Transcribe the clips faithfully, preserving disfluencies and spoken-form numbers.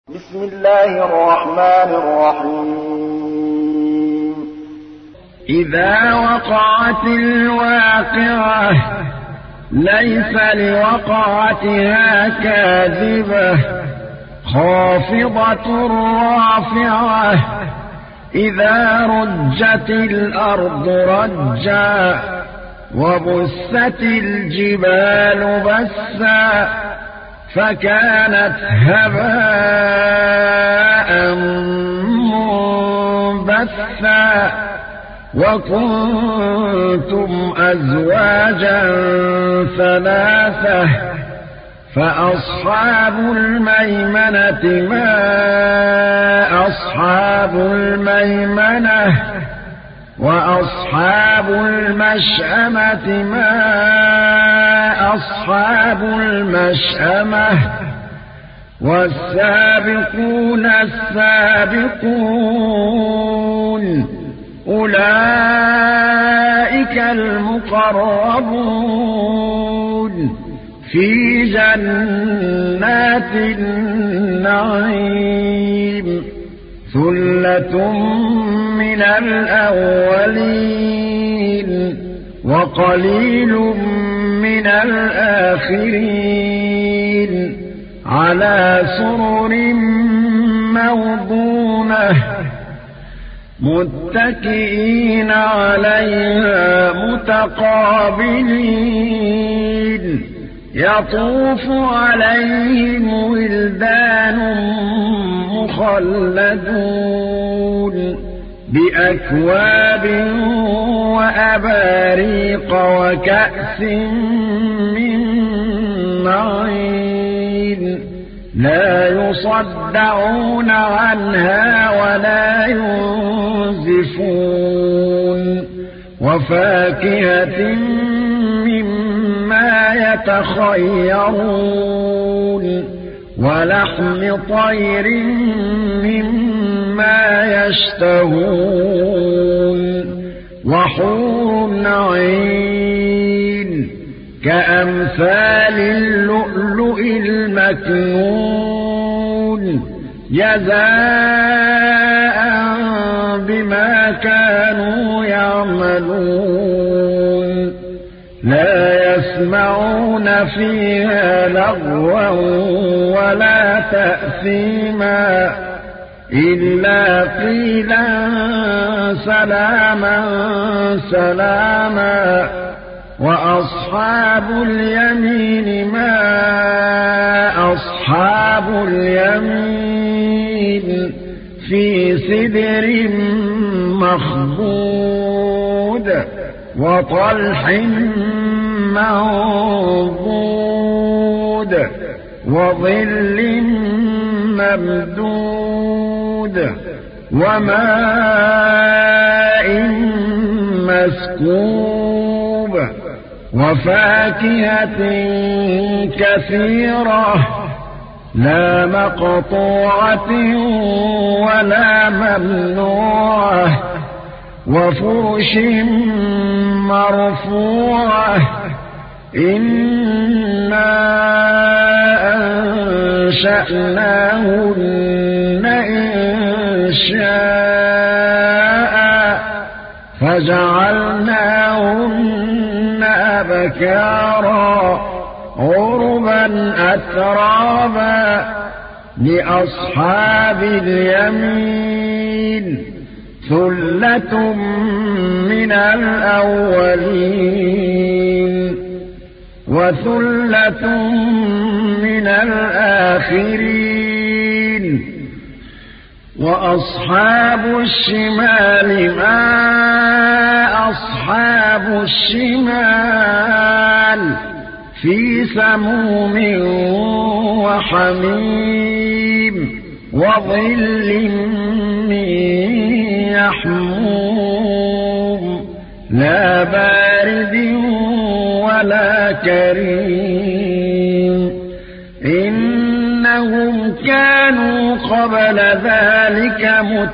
بسم الله الرحمن الرحيم إذا وقعت الواقعة ليس لوقعتها كاذبة خافضة رافعة إذا رجت الأرض رجا وبست الجبال بسا فكانت هباء منبثا وكنتم أزواجا ثلاثة فأصحاب الميمنة ما أصحاب الميمنة وأصحاب المشأمة ما أصحاب المشأمة والسابقون السابقون أولئك المقربون في جنات النعيم ثلة من الأولين وقليل من الآخرين على سرر موضونة متكئين عليها متقابلين يطوف عليهم ولدان مخلدون بأكواب وأباريق وكأس من معين لا يصدعون عنها ولا ينزفون وفاكهة مما يتخيرون ولحم طير مما يشتهون وحور عين كأمثال اللؤلؤ المكنون جزاء بما كانوا يعملون لا يسمعون فيها لغوا ولا تأثيما إلا قيلا سلاما سلاما وأصحاب اليمين ما أصحاب اليمين في سدر مخضود وطلح منضود وظل ممدود وماء مسكوب وفاكهة كثيرة لا مقطوعة ولا ممنوعة وفرش مرفوعة إنا أنشأناهن إنشاء فجعلناهن أبكارا عربا أترابا لأصحاب اليمين ثلة من الأولين وثلة من الآخرين وأصحاب الشمال ما أصحاب الشمال في سموم وحميم وظل من يحموم لا بارد ولا كريم إنهم كانوا قبل ذلك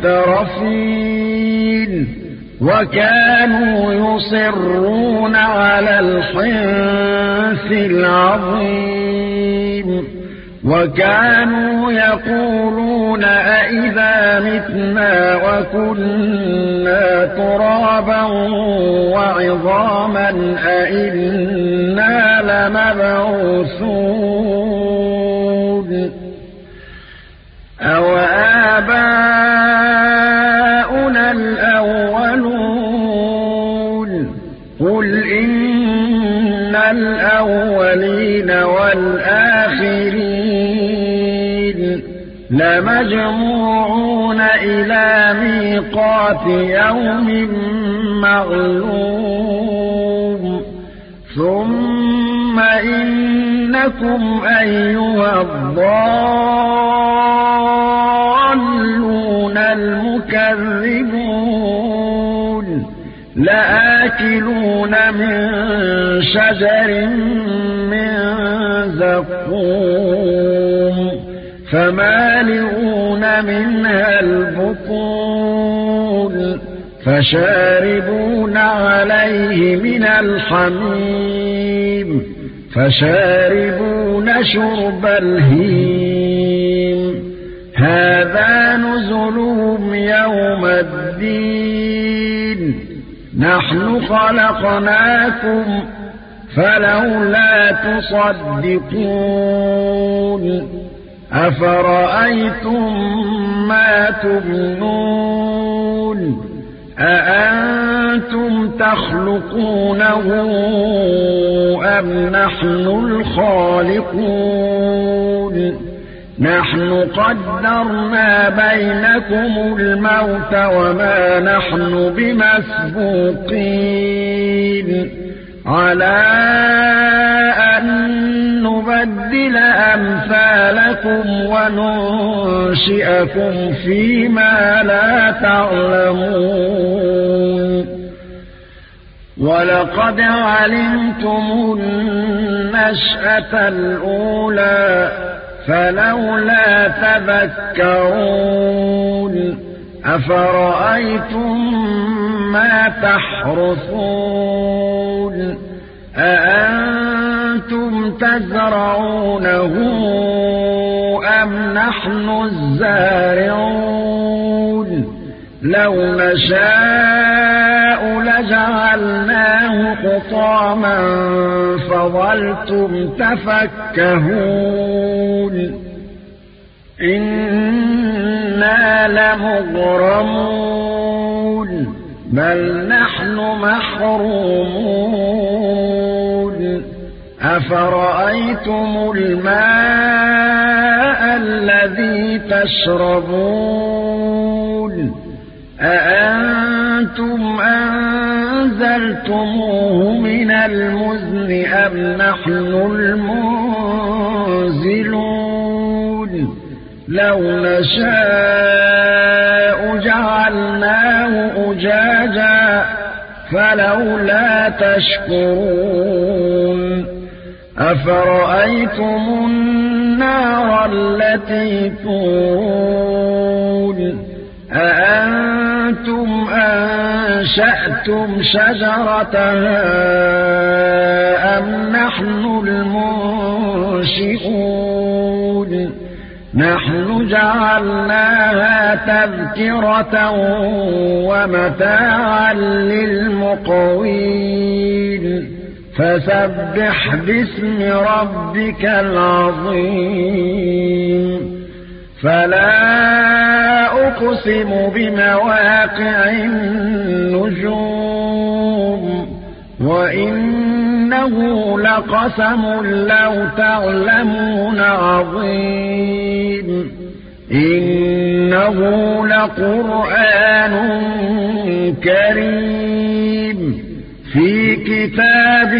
مترفين وكانوا يصرون على الحنث العظيم وكانوا يقولون أئذا متنا وكنا ترابا وعظاما أئنا لمبعوثون أو آباؤنا الأولون قل إن الأولين والآخرين لمجموعون إلى ميقات يوم معلوم ثم إنكم أيها الضالون المكذبون لآكلون من شجر من زقوم فمالئون منها البطون فشاربون عليه من الحميم فشاربون شرب الهيم هذا نزلهم يوم الدين نحن خلقناكم فلولا تصدقون أفرأيتم ما تمنون أأنتم تخلقونه أم نحن الخالقون نحن قدرنا بينكم الموت وما نحن بمسبوقين على أن نبدل أمثالكم وننشئكم فيما لا تعلمون ولقد علمتم النشأة الأولى فلولا تذكرون أفرأيتم ما تحرثون أأنتم تزرعونه أم نحن الزارعون لو نشاء لجعلناه حطاما فظلتم تفكهون إنا لمغرمون بل نحن محرومون أفرأيتم الماء الذي تشربون أأنتم أنزلتموه من المزن أم نحن المنزلون لو نشاء جعلناه أجاجا فلولا تشكرون أفرأيتم النار التي تورون أأنتم أنشأتم شجرتها أم نحن المنشئون نحن جعلناها تذكرة ومتاعا للمقوين فسبح باسم ربك العظيم فلا أقسم بمواقع النجوم وإنه لقسم لو تعلمون عظيم إنه لقرآن كريم في كتاب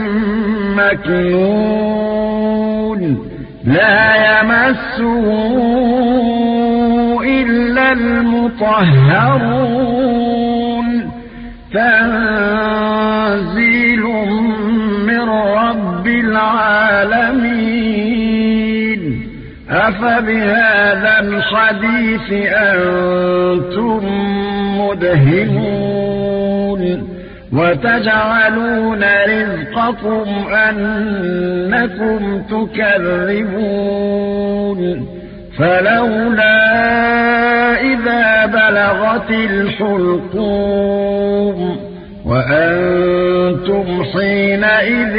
مكنون لا يمسه إلا المطهرون تنزيل من رب العالمين أفبهذا الحديث أنتم مدهنون وتجعلون رزقكم أنكم تكذبون فلولا إذا بلغت الحلقوم وأنتم حينئذ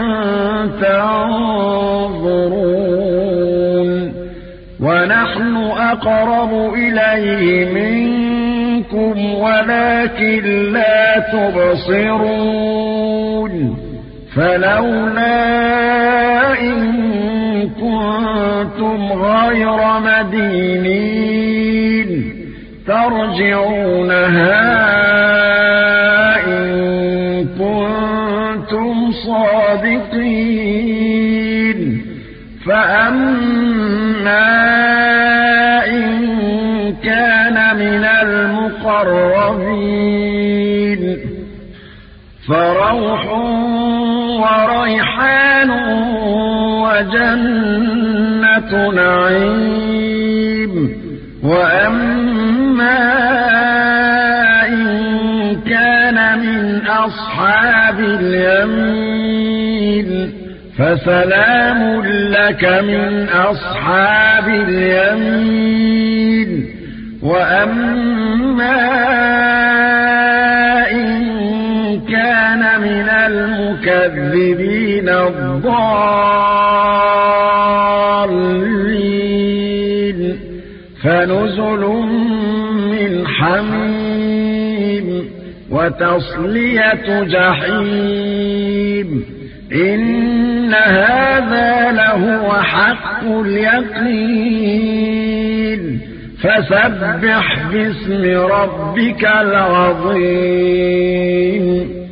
تنظرون ونحن أقرب إليه منكم ولكن لا تبصرون فلولا إن كنتم غير مدينين ترجعونها إن كنتم صادقين فأما إن كان من المقربين فروح وريحان وجنة نعيم وأما إن كان من أصحاب اليمين فسلام لك من أصحاب اليمين وأما إن كان من المكذبين الضالين فنزل من حميم وتصلية جحيم إن هذا لهو حق اليقين فسبح باسم ربك العظيم